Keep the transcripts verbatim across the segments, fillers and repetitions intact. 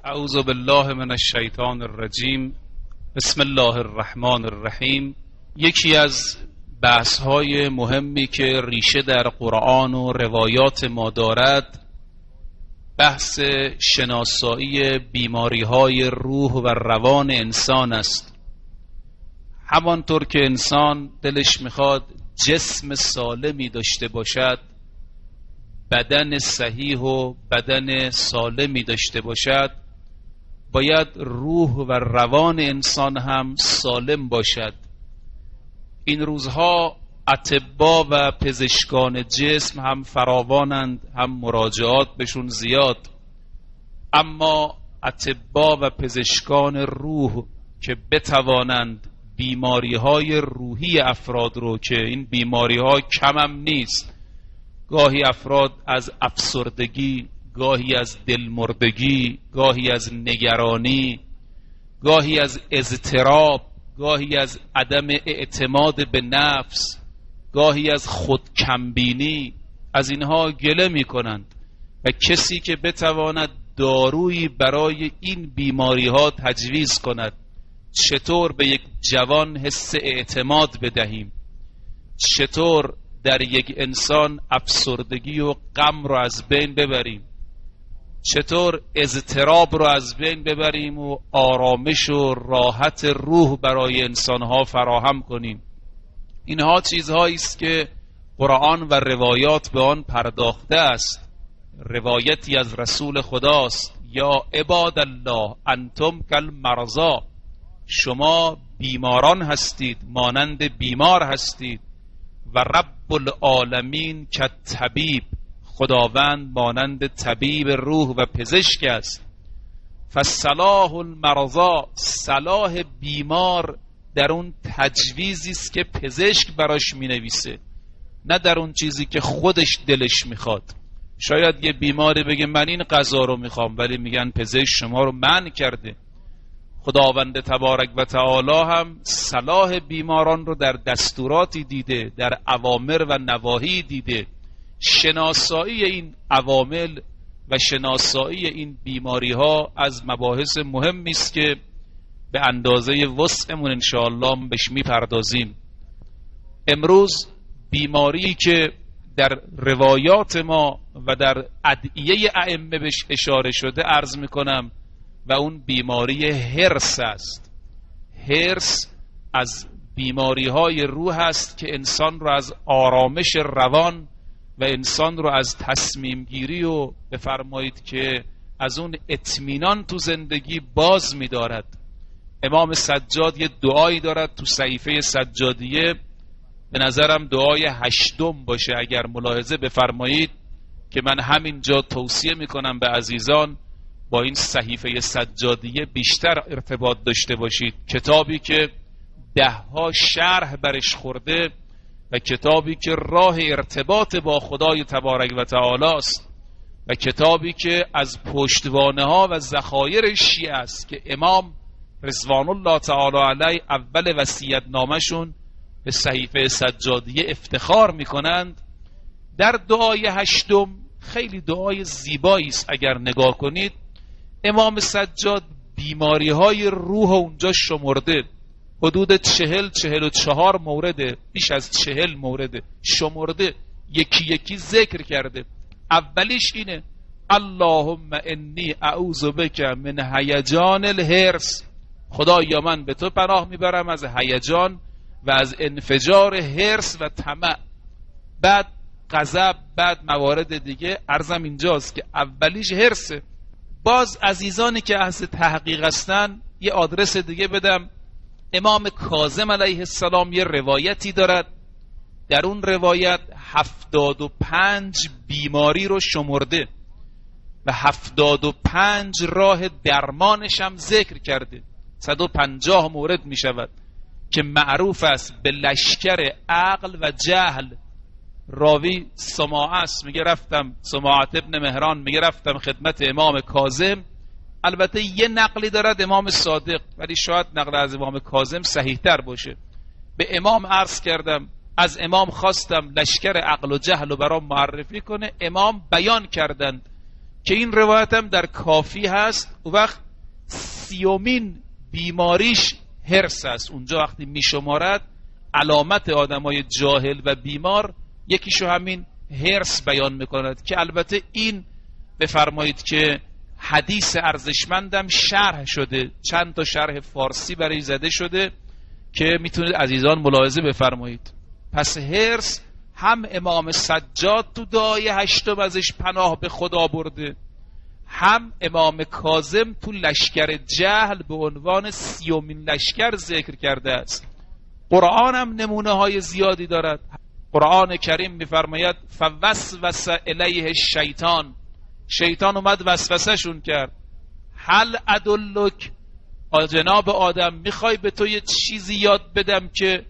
اعوذ بالله من الشیطان الرجیم. بسم الله الرحمن الرحیم. یکی از بحث‌های مهمی که ریشه در قرآن و روایات ما دارد بحث شناسایی بیماری‌های روح و روان انسان است. همانطور که انسان دلش میخواد جسم سالمی داشته باشد، بدن صحیح و بدن سالمی داشته باشد، باید روح و روان انسان هم سالم باشد. این روزها اطباء و پزشکان جسم هم فراوانند، هم مراجعات بهشون زیاد، اما اطباء و پزشکان روح که بتوانند بیماری های روحی افراد رو، که این بیماری ها کم هم نیست، گاهی افراد از افسردگی، گاهی از دلمردگی، گاهی از نگرانی، گاهی از اضطراب، گاهی از عدم اعتماد به نفس، گاهی از خودکمبینی، از اینها گله می کنند و کسی که بتواند دارویی برای این بیماری ها تجویز کند، چطور به یک جوان حس اعتماد بدهیم، چطور در یک انسان افسردگی و غم رو از بین ببریم، چطور اضطراب رو از بین ببریم و آرامش و راحت روح برای انسانها فراهم کنیم. اینها چیزهایی است که قرآن و روایات به آن پرداخته است. روایتی از رسول خداست: یا عباد الله انتم کالمرضی، شما بیماران هستید، مانند بیمار هستید، و رب العالمین کالطبیب، خداوند مانند طبیب روح و پزشک است. فصلاح المرضى، صلاح بیمار در اون تجویزی است که پزشک براش مینویسه، نه در اون چیزی که خودش دلش میخواد. شاید یه بیماری بگه من این غذا رو میخوام، ولی میگن پزشک شما رو منع کرده. خداوند تبارک و تعالی هم صلاح بیماران رو در دستوراتی دیده، در اوامر و نواهی دیده. شناسایی این عوامل و شناسایی این بیماری ها از مباحث مهمی است که به اندازه وسعمون انشاءالله بهش میپردازیم. امروز بیماری که در روایات ما و در ادعیه ائمه بهش اشاره شده عرض میکنم و اون بیماری هرس است. هرس از بیماری های روح است که انسان رو از آرامش روان و انسان رو از تصمیم گیری و بفرمایید که از اون اطمینان تو زندگی باز می دارد. امام سجاد یه دعایی دارد تو صحیفه سجادیه، به نظرم دعای هشتم باشه اگر ملاحظه بفرمایید، که من همینجا توصیه می کنم به عزیزان با این صحیفه سجادیه بیشتر ارتباط داشته باشید. کتابی که ده ها شرح برش خورده و کتابی که راه ارتباط با خدای تبارک و تعالی است و کتابی که از پشتوانه ها و ذخایر شیعه است که امام رضوان الله تعالی علیه اول وصیت نامشون به صحیفه سجادیه افتخار میکنند. در دعای هشتم خیلی دعای زیبایی است، اگر نگاه کنید امام سجاد بیماری های روح اونجا شمرده، حدود چهل چهل و چهار مورده، بیش از چهل مورده شمرده، یکی یکی ذکر کرده. اولیش اینه: اللهم انی اعوذ بک من هیجان الهرس، خدایا من به تو پناه میبرم از هیجان و از انفجار هرس و طمع. بعد غضب، بعد موارد دیگه. عرضم اینجاست که اولیش هرسه. باز عزیزانی که اهل تحقیق هستن یه آدرس دیگه بدم. امام کاظم علیه السلام یه روایتی دارد، در اون روایت هفتاد و پنج بیماری رو شمرده و هفتاد و پنج راه درمانش هم ذکر کرده. صد و پنجاه مورد می شود که معروف است به لشکر عقل و جهل. راوی سماعه است، میگه رفتم سماعه ابن مهران، میگه رفتم خدمت امام کاظم. البته یه نقلی دارد امام صادق، ولی شاید نقل از امام کاظم صحیح تر باشه. به امام عرض کردم، از امام خواستم لشکر عقل و جهل رو برام معرفی کنه. امام بیان کردند که این روایت هم در کافی هست. و وقت سیومین بیماریش هرس است. اونجا وقتی میشمارد علامت آدمای جاهل و بیمار یکیشو همین هرس بیان میکند، که البته این بفرمایید که حدیث ارزشمندم شرح شده، چند تا شرح فارسی برای زده شده که میتونید عزیزان ملاحظه بفرمایید. پس هرس هم امام سجاد تو دعای هشتم ازش پناه به خدا برده، هم امام کاظم تو لشکر جهل به عنوان سیومین لشکر ذکر کرده است. قرآن هم نمونه های زیادی دارد. قرآن کریم میفرماید فوسوس الیه الشیطان، شیطان اومد وسوسه شون کرد. هل ادلک، جناب آدم میخوای به تو یه چیزی یاد بدم که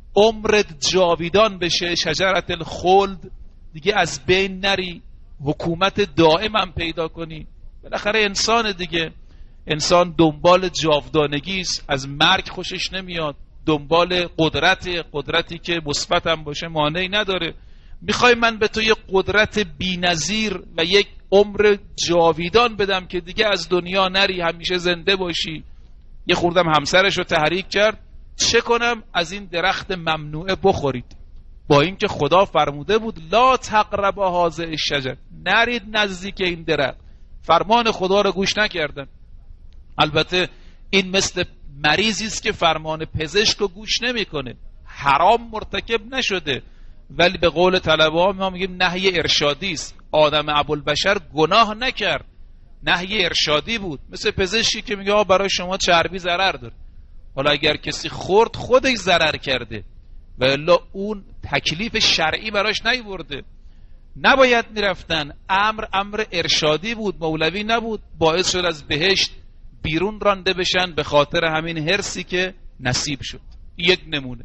عمرت جاویدان بشه، شجرت الخلد، دیگه از بین نری، حکومت دائم هم پیدا کنی. بالاخره انسان دیگه، انسان دنبال جاودانگی است، از مرگ خوشش نمیاد، دنبال قدرت، قدرتی که مثبت هم باشه مانعی نداره. میخوای من به تو یه قدرت بی‌نظیر و یک عمر جاویدان بدم که دیگه از دنیا نری، همیشه زنده باشی. یه خوردم همسرش رو تحریک کرد، چه کنم؟ از این درخت ممنوعه بخورید، با اینکه خدا فرموده بود لا تقربا هذه الشجر، نرید نزدیک این درخت. فرمان خدا رو گوش نکردن. البته این مثل مریضی است که فرمان پزشک رو گوش نمیکنه، حرام مرتکب نشده، ولی به قول طلبه ها ما میگیم نهی ارشادی است. آدم ابوالبشر گناه نکرد، نهی ارشادی بود. مثل پزشکی که میگه برای شما چربی ضرر داره، حالا اگر کسی خورد خودش ضرر کرده، و الا اون تکلیف شرعی براش نیورده، نباید میرفتن. امر امر ارشادی بود، مولوی نبود، باعث شد از بهشت بیرون رانده بشن به خاطر همین هرسی که نصیب شد. یک نمونه.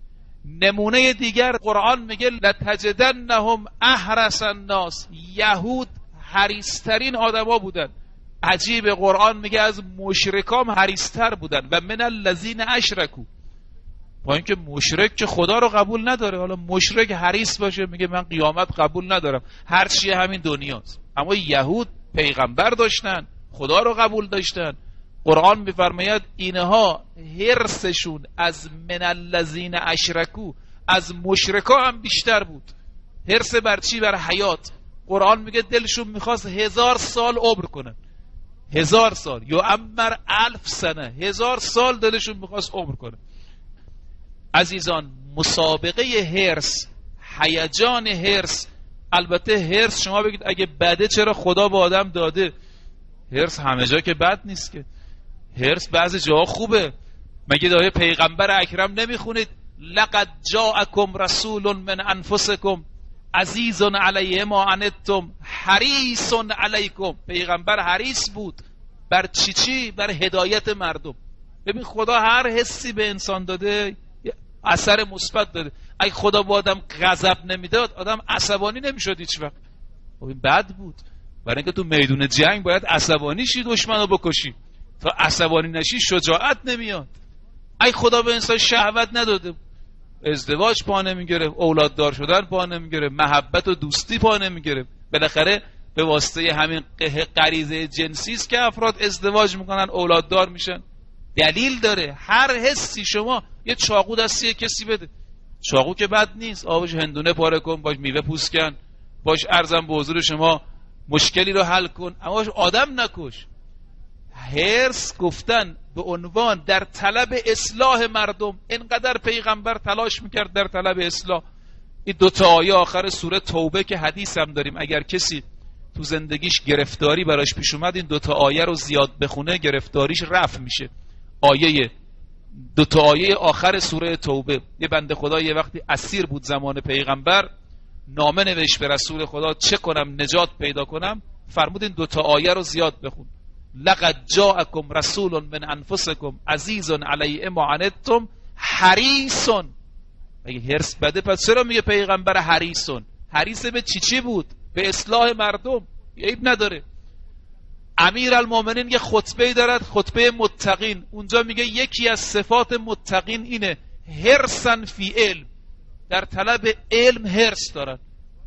نمونه دیگر قرآن میگه لتجدنهم احرس الناس، یهود حریصترین آدما بودن. عجیب، قرآن میگه از مشرکام حریصتر بودن. و من الذین اشرکوا، با اینکه مشرک که خدا رو قبول نداره، حالا مشرک حریص باشه میگه من قیامت قبول ندارم، هر چی همین دنیاست. اما یهود پیغمبر داشتن، خدا رو قبول داشتن. قرآن میفرماید اینها حرصشون از من الذین اشرکوا، از مشرکا هم بیشتر بود. حرص بر چی؟ بر حیات. قرآن میگه دلشون میخواست هزار سال عمر کنن، هزار سال، یا امر الف سنه، هزار سال دلشون میخواست عمر کنن. عزیزان، مسابقه حرص، هیجان حرص. البته حرص شما بگید اگه بده چرا خدا به آدم داده؟ حرص همه جا که بد نیست که، حرص بعضی جاها خوبه. مگه دایه پیغمبر اکرم نمیخونید لقد جاءکم رسول من انفسکم عزیز علیه ما عنتم حریص علیکم. پیغمبر حریص بود بر چی چی؟ بر هدایت مردم. ببین خدا هر حسی به انسان داده اثر مثبت داده. اگه خدا با آدم غضب نمیداد آدم عصبانی نمیشد هیچ وقت. این بد بود، برای اینکه تو میدون جنگ باید عصبانی شی دشمنو بکشی، تا عصبانی نشی شجاعت نمیاد. اگه خدا به انسان شهوت نداده، ازدواج پا نمیگیره، اولاد دار شدن پا نمیگیره، محبت و دوستی پا نمیگیره. بالاخره به واسطه همین غریزه جنسی است که افراد ازدواج میکنن، اولاد دار میشن. دلیل داره. هر حسی شما یه چاقو دستی کسی بده، چاقو که بد نیست، آبش هندونه پاره کن، باش میوه پوست کن، باش ارزم به حضور شما مشکلی رو حل کن، اما باش آدم نکش. حرص گفتن به عنوان در طلب اصلاح مردم. اینقدر پیغمبر تلاش میکرد در طلب اصلاح. این دوتا آیه آخر سوره توبه که حدیث هم داریم، اگر کسی تو زندگیش گرفتاری براش پیش اومد این دوتا آیه رو زیاد بخونه گرفتاریش رفع میشه. آیه دوتا آیه آخر سوره توبه. یه بنده خدا یه وقتی اسیر بود زمان پیغمبر، نامه نوشت به رسول خدا چه کنم نجات پیدا کنم؟ فرمود این دوتا آیه رو زیاد بخون. لقد جاءکم رسول من انفسکم عزیز علیه ما عنتم حریص. اگه حرص بده پس چرا میگه پیغمبر حریص؟ حریص به چی چی بود؟ به اصلاح مردم. عیب نداره. امیر المومنین یه خطبه دارد، خطبه متقین. اونجا میگه یکی از صفات متقین اینه حرصن فی علم، در طلب علم حرص دارن.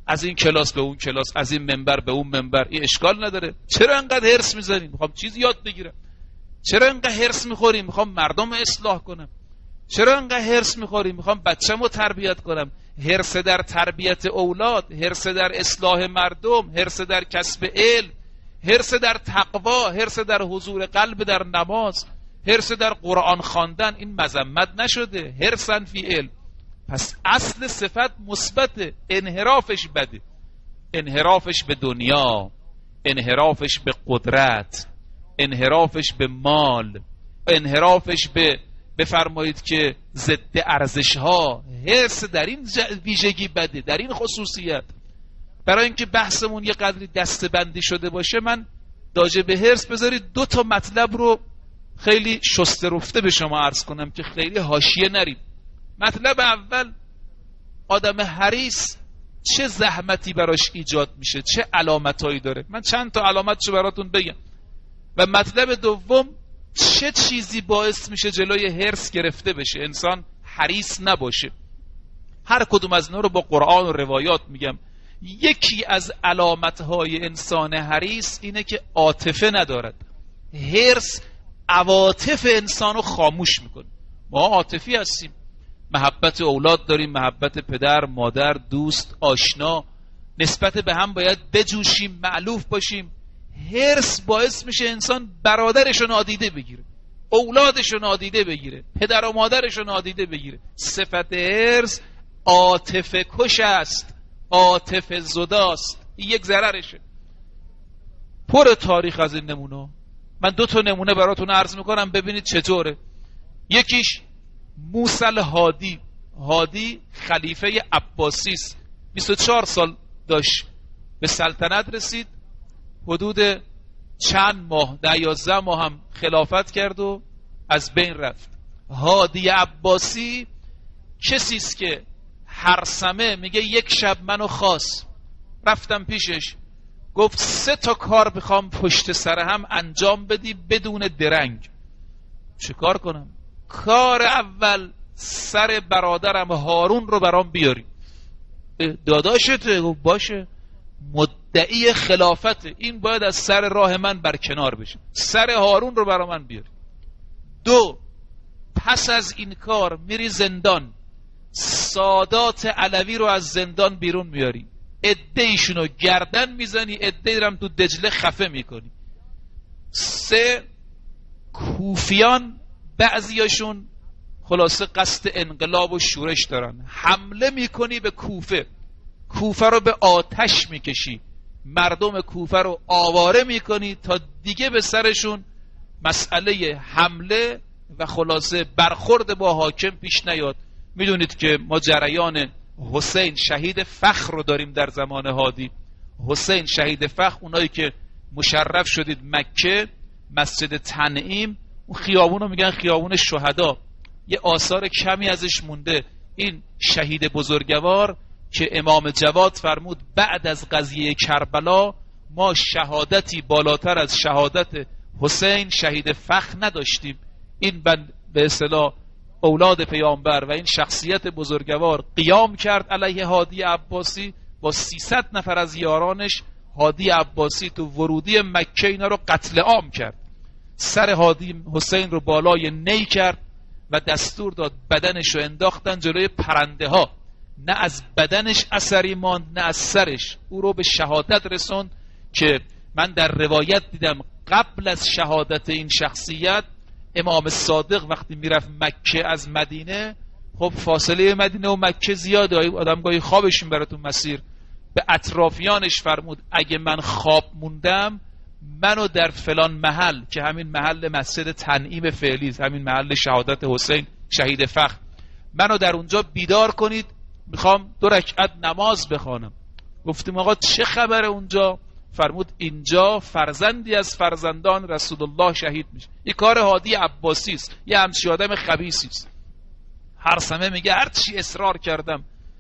از این کلاس به اون کلاس، از این منبر به اون منبر، این اشکال نداره. چرا انقدر هرس میزنیم؟ میخوام چیز یاد بگیرم. چرا انقدر هرس میخوریم؟ میخوام مردم اصلاح کنم. چرا انقدر هرس میخوریم؟ میخوام بچه‌مو تربیت کنم. هرس در تربیت اولاد، هرس در اصلاح مردم، هرس در کسب علم، هرس در تقوا، هرس در حضور قلب در نماز، هرس در قرآن خواندن. این مذمت نشده، هرسن فی علم. پس اصل صفت مثبت، انحرافش بده. انحرافش به دنیا، انحرافش به قدرت، انحرافش به مال، انحرافش به بفرمایید که ضد ارزش ها. حرص در این ویژگی بده، در این خصوصیت. برای اینکه بحثمون یه قدری دسته‌بندی شده باشه، من راجع به حرص بذارید دو تا مطلب رو خیلی شسته رفته به شما عرض کنم که خیلی حاشیه نریم. مطلب اول، آدم حریص چه زحمتی براش ایجاد میشه، چه علامتایی داره. من چند تا علامتشو براتون بگم. و مطلب دوم، چه چیزی باعث میشه جلوی حرص گرفته بشه، انسان حریص نباشه. هر کدوم از اینا رو با قرآن و روایات میگم. یکی از علامتهای انسان حریص اینه که عاطفه ندارد. حرص عواطف انسانو خاموش میکنه. ما عاطفی هستیم، محبت اولاد داریم، محبت پدر، مادر، دوست، آشنا، نسبت به هم باید بجوشیم، مألوف باشیم. حرص باعث میشه انسان برادرشو نادیده بگیره، اولادشو نادیده بگیره، پدر و مادرشو نادیده بگیره. صفت حرص عاطفه کش است، عاطفه زداست. این یک ضررشه. پر تاریخ از این نمونه. من دو تا نمونه براتون عرض میکنم ببینید چطوره. یکیش موسی الهادی. هادی خلیفه عباسی است. بیست و چهار سال داشت، به سلطنت رسید. حدود چند ماه، ده یازده ماه هم خلافت کرد و از بین رفت. هادی عباسی کسی است که هرسمه میگه یک شب منو خواست، رفتم پیشش، گفت سه تا کار بخوام پشت سر هم انجام بدی بدون درنگ. چه کار کنم؟ کار اول سر برادرم هارون رو برام بیاری. داداشته؟ گفت باشه. مدعی خلافت، این باید از سر راه من برکنار بشه، سر هارون رو برا من بیاری. دو، پس از این کار میری زندان، سادات علوی رو از زندان بیرون میاری، عده‌ایشونو گردن میزنی، عده‌ای رو هم تو دجله خفه میکنی. سه، کوفیان بعضیاشون خلاصه قصد انقلاب و شورش دارن، حمله میکنی به کوفه، کوفه رو به آتش میکشی، مردم کوفه رو آواره میکنی تا دیگه به سرشون مسئله حمله و خلاصه برخورد با حاکم پیش نیاد. میدونید که ما جریان حسین شهید فخر رو داریم در زمان هادی. حسین شهید فخر، اونایی که مشرف شدید مکه، مسجد تنعیم، اون خیابون رو میگن خیابون شهدا، یه آثار کمی ازش مونده. این شهید بزرگوار که امام جواد فرمود بعد از قضیه کربلا ما شهادتی بالاتر از شهادت حسین شهید فخر نداشتیم. این به اصطلاح اولاد پیامبر و این شخصیت بزرگوار قیام کرد علیه هادی عباسی با سیصد نفر از یارانش. هادی عباسی تو ورودی مکه اینا رو قتل عام کرد، سر هادی حسین رو بالای نی کرد و دستور داد بدنش رو انداختن جلوی پرنده ها. نه از بدنش اثری ماند نه از سرش. او رو به شهادت رسوند که من در روایت دیدم قبل از شهادت این شخصیت امام صادق وقتی میرفت مکه از مدینه، خب فاصله مدینه و مکه زیاده، آدم گاهی خوابش میبره تو مسیر، به اطرافیانش فرمود اگه من خواب موندم منو در فلان محل که همین محل مسجد تنعیم فعلی، همین محل شهادت حسین شهید فخر، منو در اونجا بیدار کنید، میخوام دو رکعت نماز بخوانم. گفتیم آقا چه خبره اونجا؟ فرمود اینجا فرزندی از فرزندان رسول الله شهید میشه. این کار هادی عباسی است، یه همچی آدم خبیثی است. هر سمه میگه هر چی اصرار کردم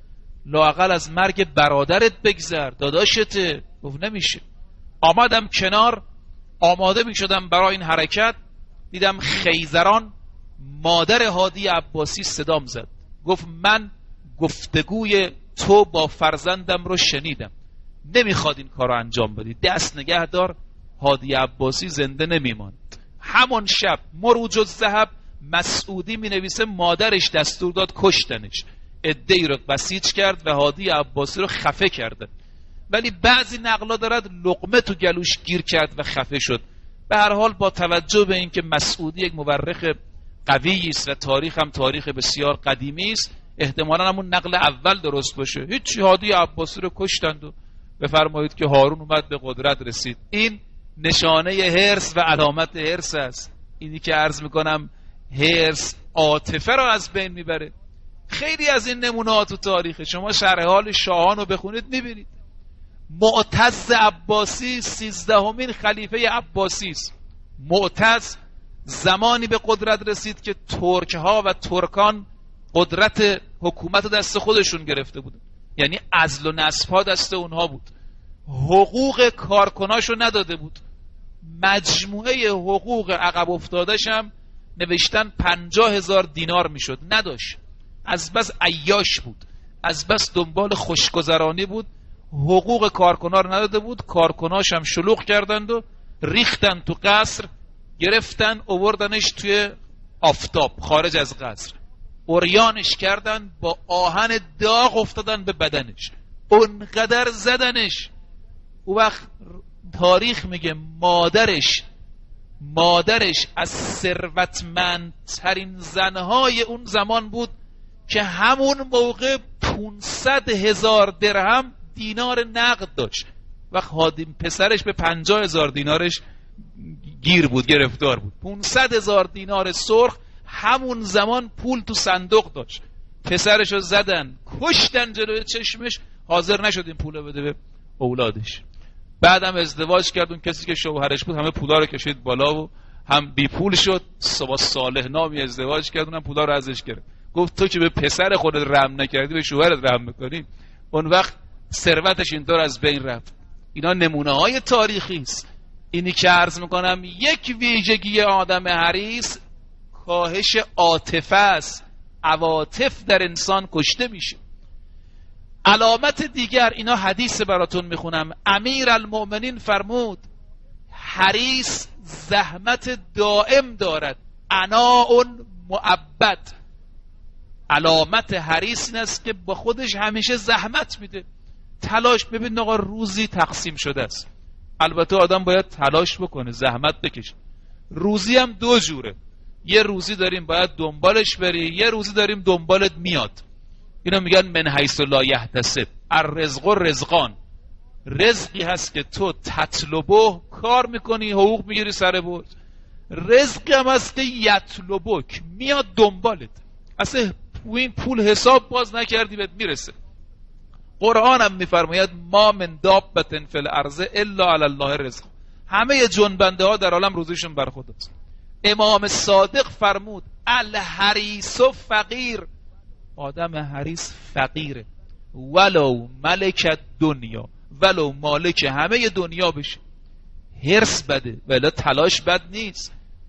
لااقل از مرگ برادرت بگذر، داداشته. گفت نمیشه. آمدم کنار، آماده میشدم برای این حرکت، دیدم خیزران مادر هادی عباسی صدام زد، گفت من گفتگوی تو با فرزندم رو شنیدم، نمیخواد این کار رو انجام بدی، دست نگه دار، هادی عباسی زنده نمیمان. همون شب مروج الذهب مسعودی می نویسه مادرش دستور داد کشتنش، عده‌ای رو بسیج کرد و هادی عباسی رو خفه کرده، ولی بعضی نقلا دارد لقمه تو گلوش گیر کرد و خفه شد. به هر حال با توجه به اینکه مسعودی یک مورخ قوی است و تاریخ هم تاریخ بسیار قدیمی است، احتمالاً همون نقل اول درست باشه. هیچ، هادی عباسی رو کشتند و بفرمایید که هارون اومد به قدرت رسید. این نشانه حرص و علامت حرص است. اینی که عرض میکنم حرص عاطفه را از بین میبره. خیلی از این نمونه‌ها تو تاریخ، شما شرح حال شاهان رو بخونید میبینید. معتز عباسی سیزدهمین خلیفه عباسی است. معتز زمانی به قدرت رسید که ترک ها و ترکان قدرت حکومت دست خودشون گرفته بودن، یعنی عزل و نصب ها دست اونها بود، حقوق کارکناشو نداده بود، مجموعه حقوق عقب افتادش هم نوشتن پنجاه هزار دینار میشد، نداشت، از بس عیاش بود، از بس دنبال خوشگذرانی بود، حقوق کارکنا رو نداده بود. کارکناش هم شلوغ کردند و ریختن تو قصر، گرفتن اووردنش توی آفتاب خارج از قصر، عریانش کردن، با آهن داغ افتادن به بدنش، اونقدر زدنش. او وقت تاریخ میگه مادرش مادرش از ثروتمندترین زنهای اون زمان بود که همون موقع پونصد هزار درهم دینار نقد داشت. وقت هادیم پسرش به پنجاه هزار دینارش گیر بود، گرفتار بود. پونصد هزار دینار سرخ همون زمان پول تو صندوق داشت. پسرشو زدن، کشتن جلوی چشمش، حاضر نشد این پولو بده به اولادش. بعدم ازدواج کرد، اون کسی که شوهرش بود همه پولا رو کشید بالا و هم بی پول شد. با صالح نامی ازدواج کرد، اونم پولا رو ازش گرفت. گفت تو که به پسر خودت رحم نکردی به شوهرت رحم میکنی. اون وقت ثروتش اینطور از بین رفت. اینا نمونه های تاریخی است. اینی که عرض میکنم یک ویژگی آدم حریص کاهش عاطفه است. عواطف در انسان کشته میشه. علامت دیگر، اینا حدیث براتون میخونم، امیر المؤمنین فرمود حریص زحمت دائم دارد، عناء مؤبد. علامت حریص این است که با خودش همیشه زحمت میده، تلاش. ببین آقا روزی تقسیم شده است، البته آدم باید تلاش بکنه، زحمت بکشه. روزی هم دو جوره، یه روزی داریم باید دنبالش بری، یه روزی داریم دنبالت میاد. اینا میگن من حیث لا یحتسب. الرزق رزقان، رزقی هست که تو تطلبه کار میکنی، حقوق میگیری سر بود. رزقی هم هست که یطلبک، میاد دنبالت، اصلا این پول حساب باز نکردی بهت میرسه. قرآن هم میفرماید ما من دابة فی الارض الا علی الله رزق. همه جنبنده ها در عالم روزیشون بر خداست. امام صادق فرمود الحریص فقیر، آدم حریص فقیره، ولو ملک دنیا، ولو مالک همه دنیا بشه. حرص بده ولی تلاش بد نیست.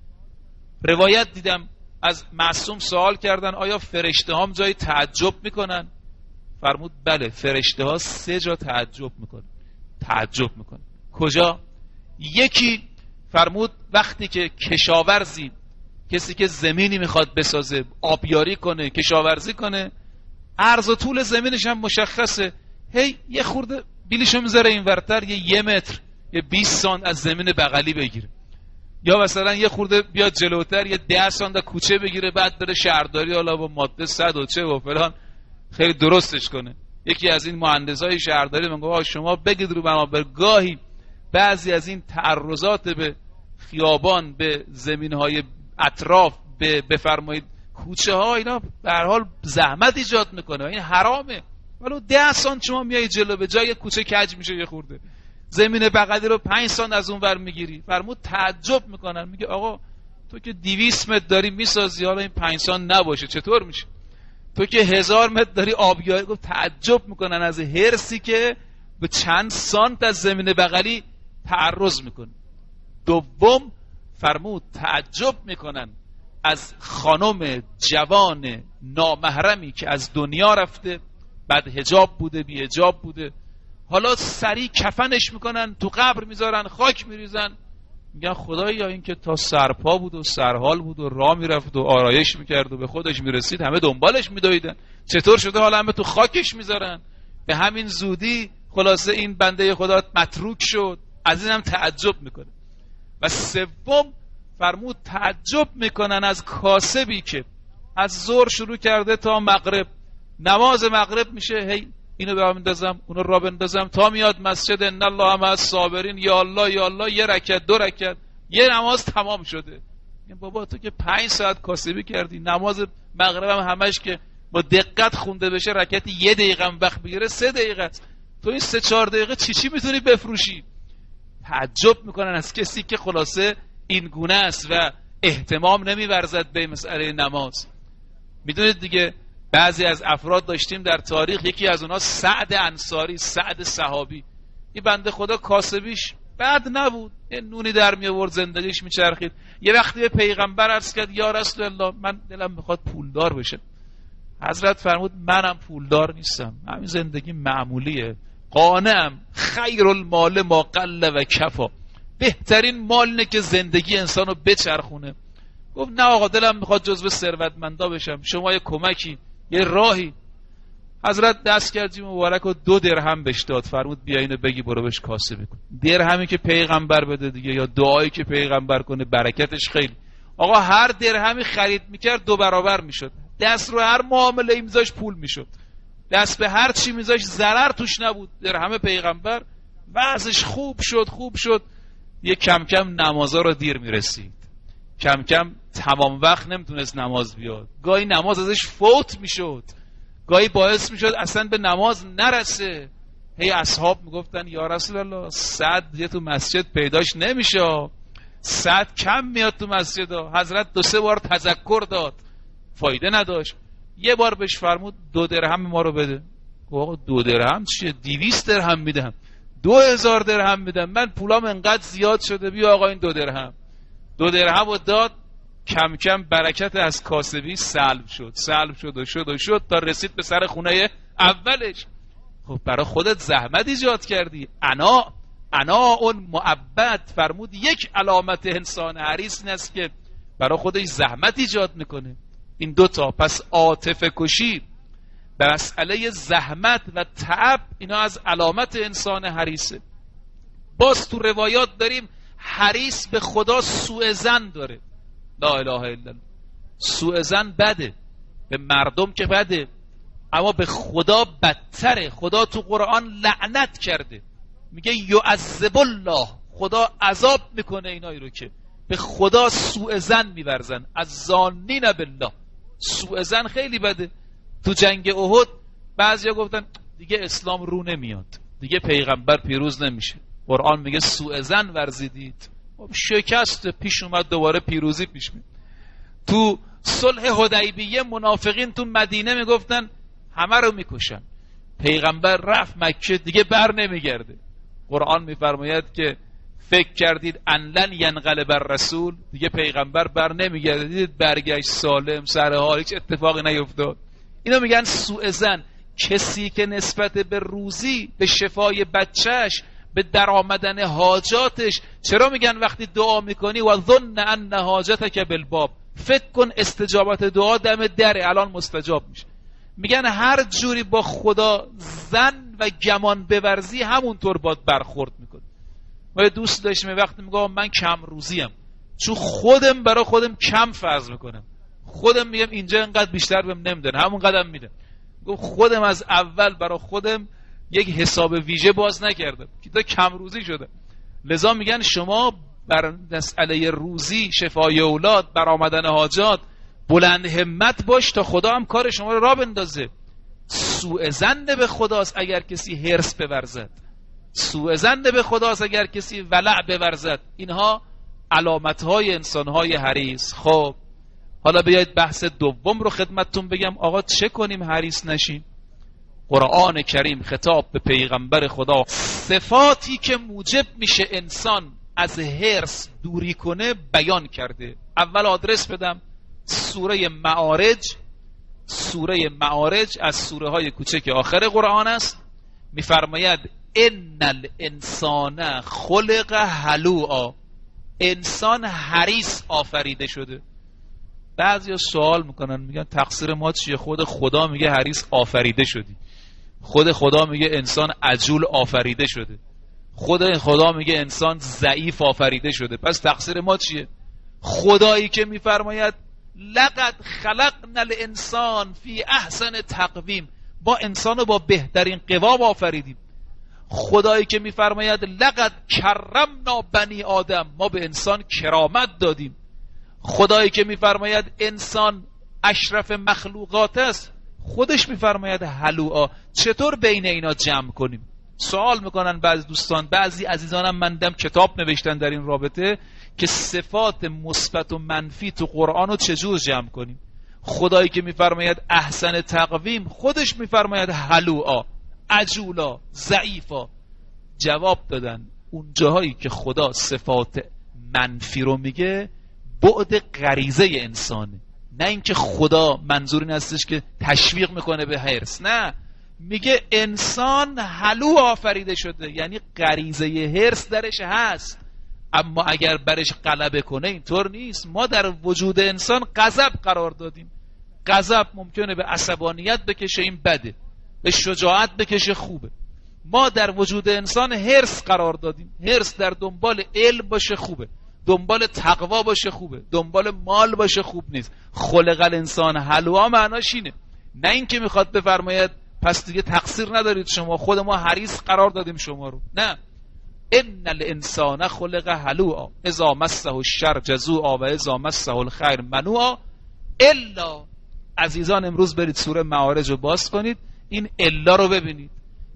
روایت دیدم از معصوم سوال کردن آیا فرشته ها جای تعجب میکنن؟ فرمود بله، فرشته ها سه جا تعجب میکنن. تعجب میکنن کجا؟ یکی فرمود وقتی که کشاورزی، کسی که زمینی میخواد بسازه، آبیاری کنه، کشاورزی کنه، عرض و طول زمینش هم مشخصه، هی یه خورده بیلیشو میذاره این ورتر، یه یه متر یه بیست سانت از زمین بغلی بگیره، یا مثلا یه خورده بیاد جلوتر یه ده سانت کوچه بگیره، بعد بره شهرداری حالا با ماده صد و چه و فلان خیلی درستش کنه. یکی از این مهندسای شهرداری میگه آقا شما بگید رو بنابر گاهی بعضی از این تعرضات به خیابان، به زمینهای اطراف، به بفرمایید کوچه ها، اینا به هر حال زحمت ایجاد میکنه، این حرامه. ولو ده سانت شما میای جلو، به جای کوچه کج میشه یه خورده، زمین بغلی رو پنج سانت از اون ور میگیری. فرمود تعجب میکنن، میگه آقا تو که دویست متر داری میسازی، حالا این پنج سانت نباشه چطور میشه؟ تو که هزار متر داری آبیاری. گفت تعجب میکنن از حرصی که به چند سانت از زمین بغلی تعرض میکنه. دوم فرمود تعجب میکنن از خانم جوان نامحرمی که از دنیا رفته، بعد حجاب بوده بی حجاب بوده، حالا سریع کفنش میکنن، تو قبر میذارن، خاک میریزن، میگن خدایا این که تا سرپا بود و سرحال بود و راه میرفت و آرایش میکرد و به خودش میرسید همه دنبالش میدویدن، چطور شده حالا همه تو خاکش میذارن؟ به همین زودی خلاصه این بنده خدا متروک شد. از این هم تعجب میکنه. و سوم فرمود تعجب میکنن از کاسبی که از ظهر شروع کرده تا مغرب، نماز مغرب میشه هی اینو به بندازم اونو را بندازم تا میاد مسجد ان الله مع الصابرین، یا الله یا الله، یه رکعت دو رکعت، یه نماز تمام شده. بابا تو که پنج ساعت کاسبی کردی، نماز مغرب هم همش که با دقت خونده بشه رکعت یه دقیقه هم وقت بگیره سه دقیقه است، تو این سه چهار دقیقه چی چی میتونی بفروشی؟ تعجب میکنن از کسی که خلاصه این گونه است و اهتمام نمیورزد به مسئله نماز. میدونید دیگه بعضی از افراد داشتیم در تاریخ، یکی از اونها سعد انصاری، سعد صحابی، این بنده خدا کاسبیش بد نبود، یه نونی در می آورد زندگیش میچرخید. یه وقتی به پیغمبر عرض کرد یا رسول الله من دلم میخواد پولدار بشه. حضرت فرمود منم پولدار نیستم، همین زندگی معمولیه، قانعم، خیر المال ما قل و کفا، بهترین مال اینه که زندگی انسانو بچرخونه. گفت نه آقا دلم میخواد جزو ثروتمندا بشم، شما یه کمکی، یه راهی. حضرت دست کرد مبارک و دو درهم بهش داد، فرمود بیا اینو بگی برو بهش کاسبی کن. درهمی که پیغمبر بده دیگه، یا دعایی که پیغمبر کنه برکتش خیلی. آقا هر درهمی خرید میکرد دو برابر میشد، دست رو هر معامله ای میذاش پول میشد، دست به هر چی میذاش ضرر توش نبود. درهم پیغمبر وضعش خوب شد خوب شد. یه کم کم نمازا رو دیر میرسید، کم کم تمام وقت نمیتونست نماز بیاد، گاهی نماز ازش فوت میشد، گاهی باعث میشد اصلا به نماز نرسه. هی اصحاب میگفتن یا رسول الله سعد یه تو مسجد پیداش نمیشه، سعد کم میاد تو مسجد ها. حضرت دو سه بار تذکر داد، فایده نداشت. یه بار بهش فرمود دو درهم ما رو بده. آقا دو درهم چیه؟ دیویست درهم میدم، دو هزار درهم میدم، من پولام انقدر زیاد شده، بیا آقا این دو درهم. دو درهم رو داد. کم کم برکت از کاسبی سلب شد سلب شد و شد و شد تا رسید به سر خونه اولش. خب برای خودت زحمت ایجاد کردی. انا انا اون معبد فرمود یک علامت انسان حریص این است که برای خودش زحمت ایجاد میکنه. این دوتا، پس عاطفه کشی به مسئله زحمت و تعب، اینا از علامت انسان حریصه. باز تو روایات داریم حریص به خدا سوء ظن داره. لا اله الا الله. سوء ظن بده، به مردم که بده، اما به خدا بدتره. خدا تو قرآن لعنت کرده، میگه یعذب الله، خدا عذاب میکنه اینایی رو که به خدا سوء ظن میورزن. از ظانین بالله، سوء ظن خیلی بده. تو جنگ احد بعضیا گفتن دیگه اسلام رو نمیاد، دیگه پیغمبر پیروز نمیشه. قرآن میگه سوء ظن ورزیدید، شکست پیش اومد، دوباره پیروزی پیش میاد. تو صلح حدیبیه منافقین تو مدینه میگفتن همه رو میکشن، پیغمبر رفت مکه دیگه بر نمیگرده. قرآن میفرماید که فکر کردید ان لن ینقلب الرسول، دیگه پیغمبر بر نمیگرده، دیدید برگشت سالم سر حال، هیچ اتفاقی نیفتاد. اینا میگن سوء ظن. کسی که نسبت به روزی، به شفای بچهش، به در آمدن حاجاتش، چرا میگن وقتی دعا میکنی و ظن ان حاجتک بالباب، فکر کن استجابت دعا دم دره الان مستجاب میشه. میگن هر جوری با خدا ظن و گمان بورزی همونطور باد برخورد میکنه. ما دوست داشتیم وقتی میگم من کم روزیم، چون خودم برای خودم کم فرض میکنم، خودم میگم اینجا اینقدر بیشتر بهم نمیدن، همون قدم میدم. گفت خودم از اول برای خودم یک حساب ویژه باز نکردم که تا کم روزی شده. لذا میگن شما بر مسئله روزی، شفای اولاد، برآمدن حاجات بلند همت باش تا خدا هم کار شما رو راه بندازه. سوء ظن به خداست اگر کسی حرص بورزد، سوء ظن به خداست اگر کسی ولع بورزد. اینها علامت‌های انسان‌های حریص. خب حالا بیایید بحث دوم رو خدمتتون بگم. آقا چه کنیم حریص نشیم؟ قرآن کریم خطاب به پیغمبر خدا صفاتی که موجب میشه انسان از حرص دوری کنه بیان کرده. اول آدرس بدم، سوره معارج سوره معارج از سوره های کوچک آخر قرآن است. میفرماید ان الانسان خلق هلوعا، انسان حریص آفریده شده. بعضیا سوال میکنن میگن تقصیر ما چیه؟ خود خدا میگه حریص آفریده شدی، خود خدا میگه انسان عجول آفریده شده، خود خدا میگه انسان ضعیف آفریده شده، پس تقصیر ما چیه؟ خدایی که میفرماید لقد خلقنا الانسان فی احسن تقویم، با انسانو با بهترین قوام آفریدیم. خدایی که میفرماید لقد کرمنا بنی آدم، ما به انسان کرامت دادیم. خدایی که میفرماید انسان اشرف مخلوقات است، خودش میفرماید هلوعا. چطور بین اینا جمع کنیم؟ سوال میکنن بعضی دوستان، بعضی عزیزانم من دیدم کتاب نوشتن در این رابطه که صفات مثبت و منفی تو قرآن رو چجور جمع کنیم. خدایی که میفرماید احسن تقویم، خودش میفرماید هلوعا، عجولا، ضعیفا. جواب دادن اون جاهایی که خدا صفات منفی رو میگه بعد غریزه انسانه، نه اینکه خدا منظور این هستش که تشویق میکنه به حرص، نه، میگه انسان هلو آفریده شده، یعنی غریزه حرص درش هست، اما اگر برش غلبه کنه اینطور نیست. ما در وجود انسان غضب قرار دادیم. غضب ممکنه به عصبانیت بکشه، این بده، به شجاعت بکشه، خوبه. ما در وجود انسان حرص قرار دادیم. حرص در دنبال علم باشه خوبه، دنبال تقوا باشه خوبه، دنبال مال باشه خوب نیست. خلق الانسان هلوعا معناش اینه، نه اینکه میخواد بفرماید پس دیگه تقصیر ندارید شما، خود ما حریص قرار دادیم شما رو، نه. ان الانسان خلق هلوعا اذا مسه الشر جزوعا و اذا مسه الخیر منوعا الا. عزیزان امروز برید سوره معارج رو باز کنید، این الا رو ببینید.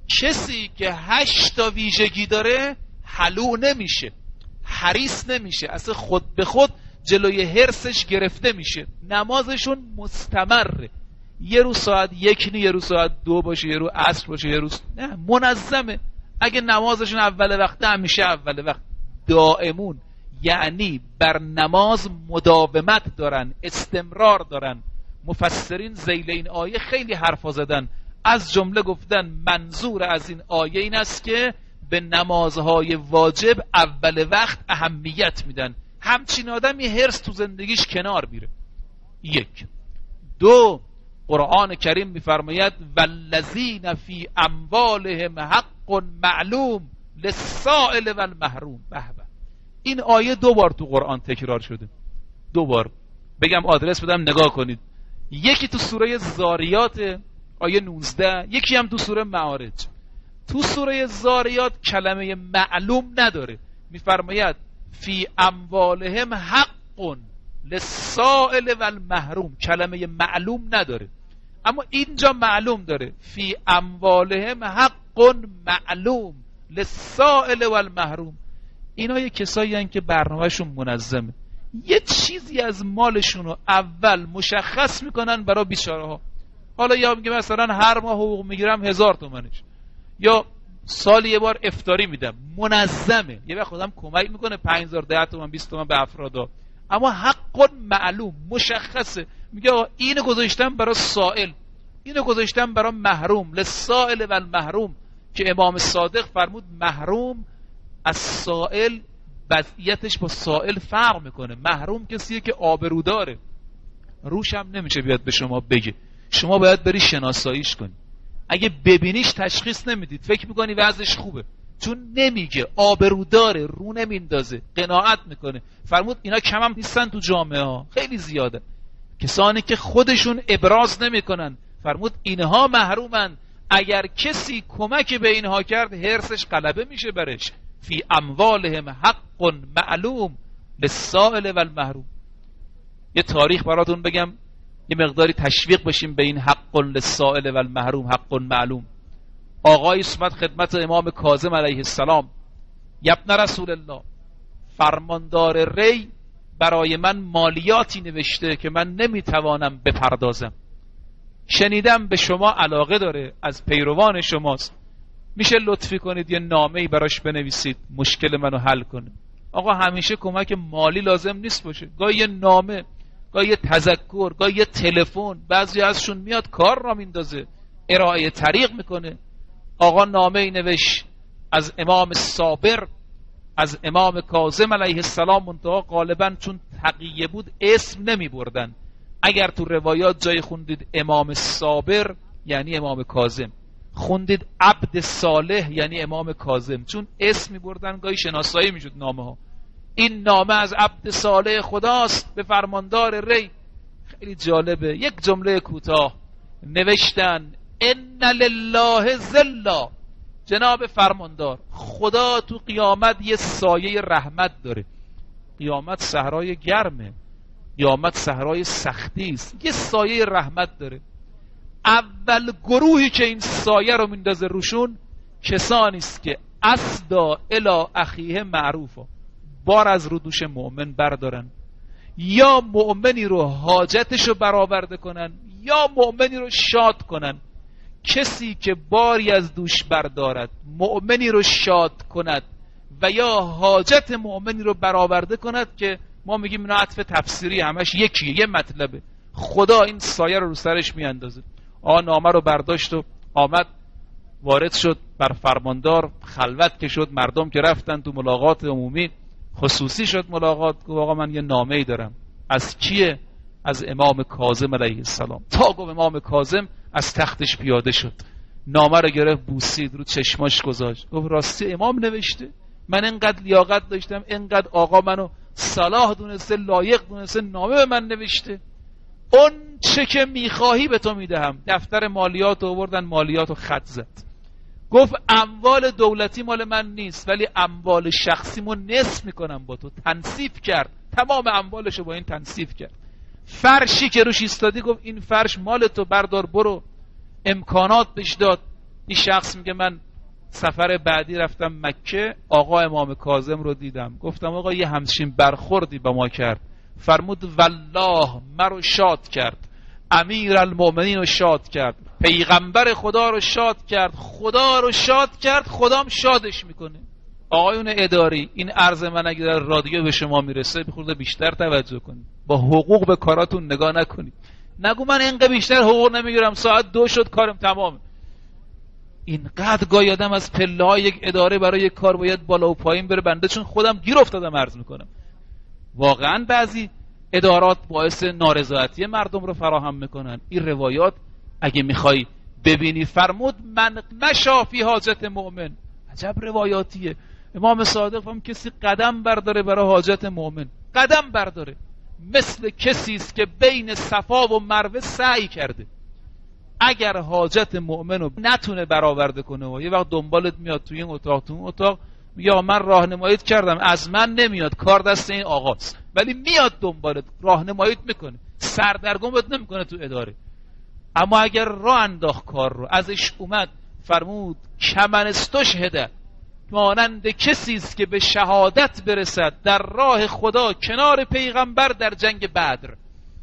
کسی که هشت تا ویژگی داره هلوع نمیشه، حریص نمیشه، اصلا خود به خود جلوی حرصش گرفته میشه. نمازشون مستمره، یه روز ساعت یک نی، یه روز ساعت دو باشه، یه روز عصر باشه، یه روز نه، منظمه. اگه نمازشون اول وقت همیشه اول وقت، دائمون، یعنی بر نماز مداومت دارن، استمرار دارن. مفسرین ذیل این آیه خیلی حرفا زدن، از جمله گفتن منظور از این آیه این است که به نمازهای واجب اول وقت اهمیت میدن. همچین آدمی حرص تو زندگیش کنار میره. یک. دو، قرآن کریم میفرماید والذین فی اموالهم حق معلوم للسائل والمحروم. به به، این آیه دو بار تو قرآن تکرار شده، دو بار. بگم آدرس بدم نگاه کنید. یکی تو سوره زاریات آیه نوزده، یکی هم تو سوره معارج. تو سوره زاریات کلمه معلوم نداره، میفرماید فی اموالهم حق للسائل والمحروم، کلمه معلوم نداره. اما اینجا معلوم داره، فی اموالهم حق معلوم للسائل والمحروم. اینا یه کسایی هستن که برنامه‌شون منظمه، یه چیزی از مالشون رو اول مشخص میکنن برای بیچاره ها. حالا یا میگه مثلا هر ماه حقوق میگیرم هزار تومنش، یا سالی یه بار افطاری میدم، منظمه. یه وقت خودم کمک میکنه پنج هزار، ده تومن، بیست تومن به افرادا، اما حق معلوم مشخصه. میگه اینو گذاشتم برای سائل، اینو گذاشتم برای محروم، للسائل و المحروم، که امام صادق فرمود محروم از سائل وضعیتش با سائل فرق میکنه. محروم کسیه که آبرو داره، روش هم نمیشه بیاد به شما بگه، شما باید بری شناساییش کنی. اگه ببینیش تشخیص نمیدید، فکر میکنی وضعش خوبه، چون نمیگه، آبرو داره، رو نمیندازه، قناعت میکنه. فرمود اینا کم هم نیستن تو جامعه ها، خیلی زیاده. کسانی که خودشون ابراز نمیکنن، فرمود اینها محرومن. اگر کسی کمک به اینها کرد حرصش غلبه میشه برش. فی اموالهم حق معلوم للسائل والمحروم. یه تاریخ براتون بگم، یه مقداری تشویق بشیم به این حق للسائل والمحروم، حق معلوم. آقای اسمت خدمت امام کاظم علیه السلام، یبن رسول الله، فرماندار ری برای من مالیاتی نوشته که من نمیتوانم بپردازم. شنیدم به شما علاقه داره، از پیروان شماست، میشه لطفی کنید یه نامه‌ای براش بنویسید مشکل منو حل کنه. آقا همیشه کمک مالی لازم نیست باشه، گاهی یه نامه، گاهی یه تذکر، گاهی یه تلفن، بعضی ازشون میاد کار را میندازه، ارائه طریق میکنه. آقا نامه ای نوشت از امام صابر، از امام کاظم علیه السلام، منتها غالبا چون تقیه بود اسم نمی بردن. اگر تو روایات جای خوندید امام صابر یعنی امام کاظم، خوندید عبد صالح یعنی امام کاظم، چون اسم می بردن گاهی شناسایی می شد نامه ها. این نامه از عبد صالح خداست به فرماندار ری. خیلی جالبه، یک جمله کوتاه نوشتن ان لله ظلا، جناب فرماندار خدا تو قیامت یه سایه رحمت داره. قیامت صحرای گرمه، قیامت صحرای سختی است، یه سایه رحمت داره. اول گروهی که این سایه رو میندازه روشون کسانی است که اسدا الی اخیه معروفا، بار از رو دوش مؤمن بردارن، یا مؤمنی رو حاجتش رو برآورده کنن یا مؤمنی رو شاد کنن. کسی که باری از دوش بردارد، مؤمنی رو شاد کند و یا حاجت مؤمنی رو برآورده کند، که ما میگیم اینا عطف تفسیری همش یکیه، یه مطلبه، خدا این سایه رو رو سرش میاندازه. آن نامه رو برداشت و آمد وارد شد بر فرماندار، خلوت که شد، مردم که رفتن تو ملاقات عمومی، خصوصی شد ملاقات. گفت آقا من یه نامه‌ای دارم. از کیه؟ از امام کاظم علیه السلام. تا گفت امام کاظم از تختش پیاده شد، نامه رو گرفت بوسید، رو چشماش گذاشت، گفت راستی امام نوشته؟ من اینقدر لیاقت داشتم، اینقدر آقا منو صلاح دونسته، لایق دونسته، نامه به من نوشته. اون چه که میخواهی به تو میدهم. دفتر مالیات آوردن، مالیات رو خط زد. گفت اموال دولتی مال من نیست، ولی اموال شخصیمو نصف میکنم با تو. تنصیف کرد، تمام اموالشو با این تنصیف کرد. فرشی که روش ایستادی گفت این فرش مال تو، بردار برو. امکانات بهش داد. این شخص میگه من سفر بعدی رفتم مکه، آقا امام کاظم رو دیدم، گفتم آقا یه همچین برخوردی با ما کرد. فرمود والله مرا شاد کرد، امیر المؤمنین رو شاد کرد، پیغمبر خدا رو شاد کرد، خدا رو شاد کرد، خدام شادش میکنه. آقایون اداری، این عرض من اگه در رادیو به شما میرسه بخورده بیشتر توجه کنید، با حقوق به کاراتون نگاه نکنید. نگو من اینقدر بیشتر حقوق نمیگیرم، ساعت دو شد کارم تمامه. اینقدر گاهی آدم از پله های یک اداره برای یک کار باید بالا و پایین بره. بنده چون خودم گیر افتادم عرض میکنم، واقعا بعضی ادارات باعث نارضایتی مردم رو فراهم میکنن. این روایات اگه میخوای ببینی، فرمود من مشا فی حاجت مؤمن. عجب روایاتیه. امام صادق هم کسی قدم برداره برای حاجت مؤمن، قدم برداره، مثل کسی است که بین صفا و مروه سعی کرده. اگر حاجت مؤمن رو نتونه برآورده کنه و یه وقت دنبالت میاد توی این اتاق تو اون اتاق، یا من راهنماییت کردم از من نمیاد، کار دست این آقاست، ولی میاد دنبالت راهنماییت میکنه، سردرگمت نمیکنه تو اداره. اما اگر راه انداخت کار رو، ازش اومد، فرمود کمن استشهده، مانند کسی است که به شهادت برسد در راه خدا کنار پیغمبر در جنگ بدر.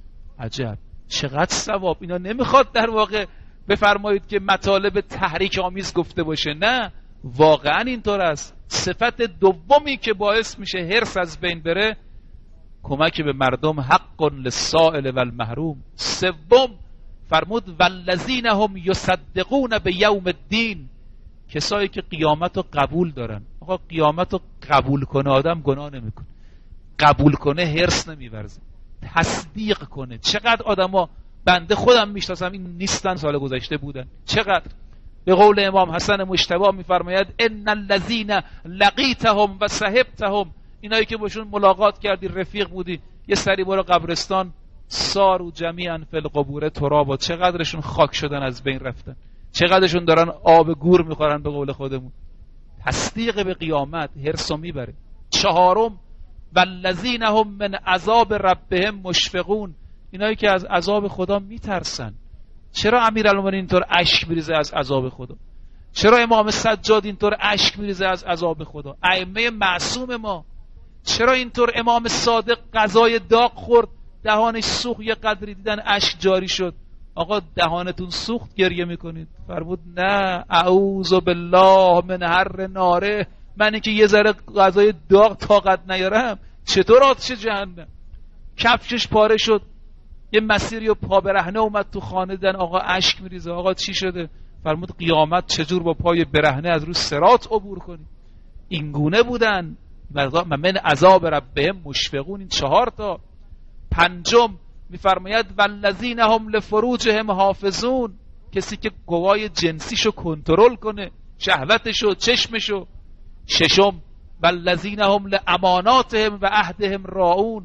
عجب چقدر ثواب. اینا نمیخواد در واقع بفرمایید که مطالب تحریک آمیز گفته باشه، نه، واقعا اینطور است. صفت دومی که باعث میشه حرص از بین بره، کمک به مردم، حق للسائل و المحروم. سوم فرمود والذین هم یصدقون به یوم الدین، کسایی که قیامت رو قبول دارن. آقا قیامت رو قبول کنه آدم گناه نمیکنه، قبول کنه حرص نمیورزه، تصدیق کنه. چقدر آدما بنده خودم میشناسم این نیستن، سال گذشته بودن. چقدر به قول امام حسن مجتبی میفرماید ان الذین لقیتهم و صحبتهم، اینایی که باشون ملاقات کردی، رفیق بودی، یه سری برو قبرستان، سارو جمیعا فی القبور ترابا، چقدرشون خاک شدن، از بین رفتن، چقدرشون دارن آب گور میخورن به قول خودمون. تصدیق به قیامت حرصو میبره. چهارم والذین هم من عذاب ربهم مشفقون، اینایی که از عذاب خدا میترسن. چرا امیرالمومنین اینطور اشک میریزه از عذاب خدا؟ چرا امام سجاد اینطور اشک میریزه از عذاب خدا؟ ائمه معصوم ما چرا اینطور؟ امام صادق غذای داغ خورد، دهانش سوخت، یه قدری دیدن اشک جاری شد. آقا دهانتون سوخت گریه میکنید؟ فرمود نه، اعوذ بالله من حر ناره، من که یه ذره غذای داغ طاقت نیارم، چطور آتش جهنم؟ کفشش پاره شد، یه مسیری و پا برهنه اومد تو خانه، دن آقا اشک میریزه، آقا چی شده؟ فرمود قیامت چجور با پای برهنه از رو صراط عبور کنی؟ این گونه بودن و من عذاب ربهم مشفقون. این چهار تا. پنجم میفرماید والذین هم لفروجهم حافظون، کسی که گوای جنسیشو کنترل کنه، شهوتشو، چشمشو. ششم والذین هم لاماناتهم و عهدهم راعون،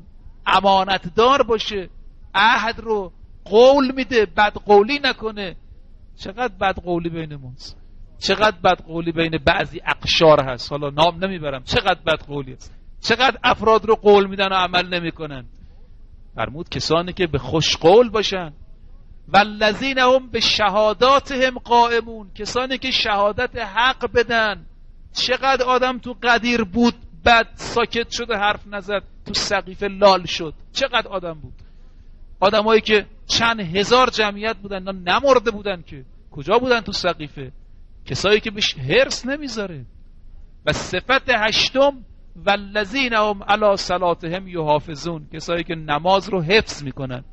امانتدار باشه، عهد رو قول میده، بد قولی نکنه. چقدر بد قولی بین ماست، چقدر بد قولی بین بعضی اقشار هست، حالا نام نمیبرم، چقدر بد قولی هست، چقدر افراد رو قول میدن و عمل نمیکنن. فرمود کسانی که به خوش قول باشن. والذین هم به شهاداتهم قائمون، کسانی که شهادت حق بدن. چقدر آدم تو قدیر بود بعد ساکت شد، حرف نزد، تو سقیفه لال شد. چقدر آدم بود، آدمایی که چند هزار جمعیت بودن نمرده بودن که، کجا بودن تو سقیفه؟ کسایی که بهش هرس نمیذاره. و صفت هشتم والذین هم علی صلاتهم یحافظون، کسایی که نماز رو حفظ میکنن.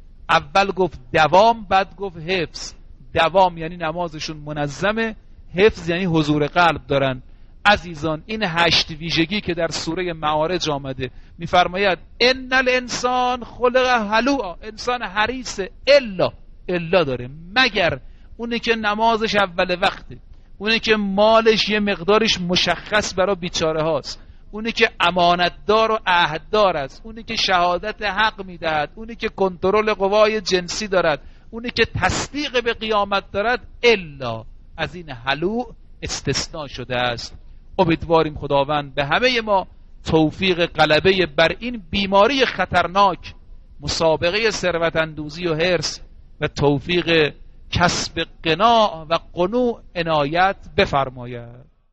اول گفت دوام، بعد گفت حفظ. دوام یعنی نمازشون منظمه، حفظ یعنی حضور قلب دارن. عزیزان این هشت ویژگی که در سوره معارج آمده، میفرماید ان الانسان خلق هلوعا، انسان حریص، الا الا داره، مگر اونی که نمازش اول وقته، اونی که مالش یه مقدارش مشخص برای بیچاره هاست، اونی که امانتدار و عهددار است، اونی که شهادت حق میدهد، اونی که کنترل قوای جنسی دارد، اونی که تصدیق به قیامت دارد، الا از این هلوع استثناء شده است. امیدواریم خداوند به همه ما توفیق غلبه بر این بیماری خطرناک، مسابقه ثروت اندوزی و حرص، و توفیق کسب قناع و قنوع عنایت بفرماید.